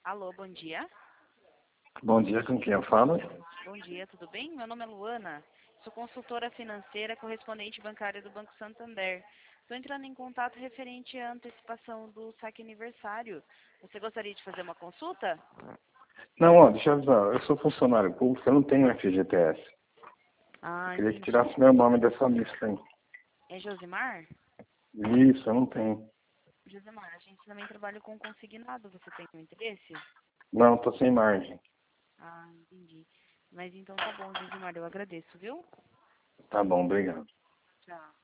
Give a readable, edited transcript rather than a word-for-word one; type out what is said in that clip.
Alô, bom dia. Bom dia, com quem eu falo? Bom dia, tudo bem? Meu nome é Luana, sou consultora financeira correspondente bancária do Banco Santander. Estou entrando em contato referente à antecipação do saque aniversário. Você gostaria de fazer uma consulta? Não, ó, deixa eu avisar, eu sou funcionário público, eu não tenho FGTS. Ah, Queria que entendi. tirasse meu nome dessa lista aí. É Josimar? Isso, eu não tenho. Josimar, a gente também trabalha com consignado. Você tem um interesse? Não, tô sem margem. Ah, entendi. Mas então tá bom, Josimar, eu agradeço, viu? Tá bom, obrigado. Tchau.